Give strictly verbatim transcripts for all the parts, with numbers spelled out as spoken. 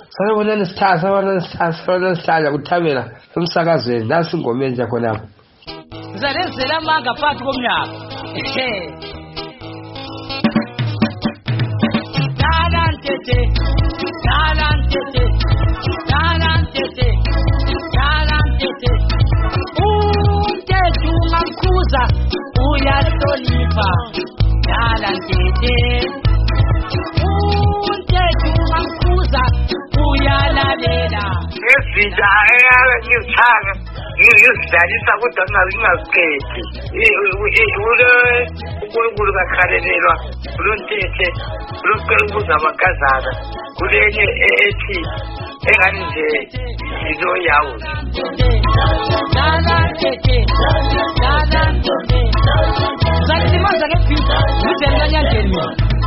sanibonani sithatha sanibonani sithatha sanibonani sithatha kuthabela emsakazweni nasi ingoma entsha khonapho zalenzela amanga phakathi komnyaka talantete talantete talantete talantete umthetho ungamkhuza uyahlonipha talantete umthetho ungamkhuza uyalalela ezinja ngiyithanga ngiyizidlalisa kodwa ngingazikhethi ule uNkulunkulu kakhalelelwa kulontethe kulokela ukuza amakazana kulenye ethi engani nje yizo yawo talantete talantete zalimaza ngephiza ngizenganyangeni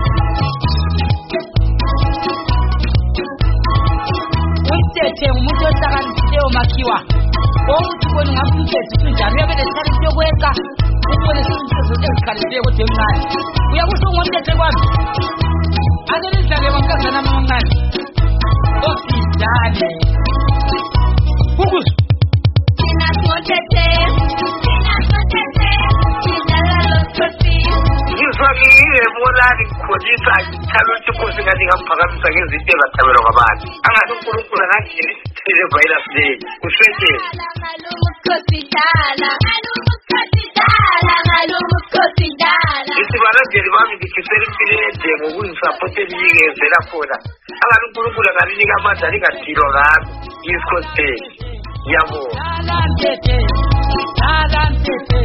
umthethe umuntu ohlakaniphileyo makhiwa ukuthi ubone ngabe umthetho usunjani uyabe lesithathu yokweka ubone umthetho ezikhalisileyo kodwa emncane uyakusho ngomthetho kwami ake lidlale mankazana amancane osidlale ukuzwa thina sothethe thina sothethe sidlala losikhosi ngizwakile molani ngikholisa ngithalo ukuthi ngathi ngamphakamisa ngezinto ezathabelwa ngabantu angathi uNkulunkulu ngathi le virus le ushwethe ngalomusikhosi dala ngalomusikhosi dala ngalomusikhosi dala isibalazeli bami ngikhisela impilo ende ngokungisapothe liyingenzela khona angathi uNkulunkulu ngalinika amandla lingathilwa ngami yisikhosi ngiyabonga talantete talantete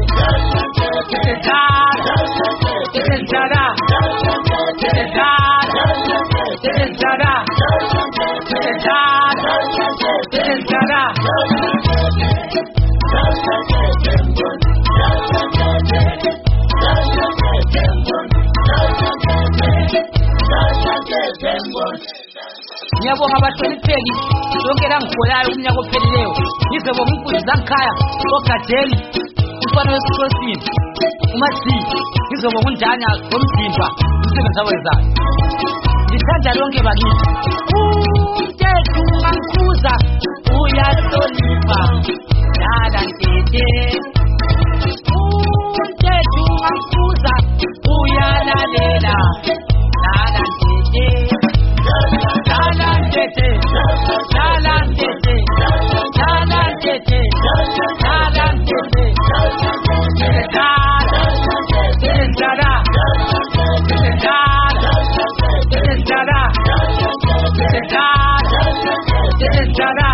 Tezara, tezara, tezara, tezara, ngiyabonga abahlonipheki lonke langikholayo umnyaka ophelileyo ngizobonga inkunzi zangikhaya ogadeni umfana wesikhosini uMasiya ngizobonga unjanya ngomzimba umsebenzi awenzayo ngithanda lonke bakithi umthetho ungamkhuza uyahlonipha talantete umthetho ungamkhuza uyalalela talantete talantete talantete talantete talantete Tezara, tezara, tezara,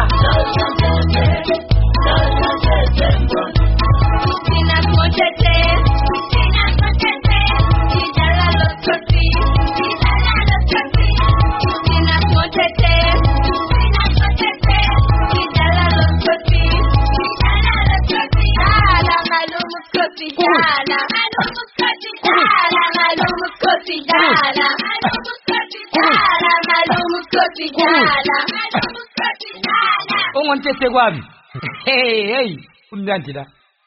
thina sothethe thina sothethe sidlala losikhosi sidlala losikhosi thina sothethe thina sothethe sidlala losikhosi sidlala losikhosi dala ngalomusikhosi dala ngalomusikhosi dala ngalomusikhosi dala ngalomusikhosi dala ngalomusikhosi dala ngalomusikhosi dala ongomthethe kwami hey hey umnandi la